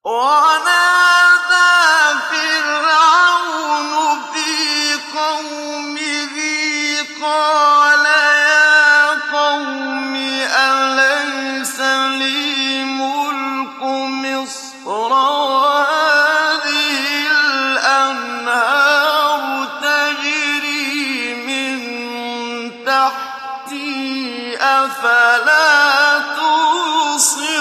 وَنَادَىٰ فِرْعَوْنُ فِي قَوْمِهِ قَالَ يَا قَوْمِ أَلَيْسَ لِي مُلْكُ مِصْرَ وَهَٰذِهِ الْأَنْهَارُ تَجْرِي مِن تَحْتِي ۖ أَفَلَا تُبْصِرُونَ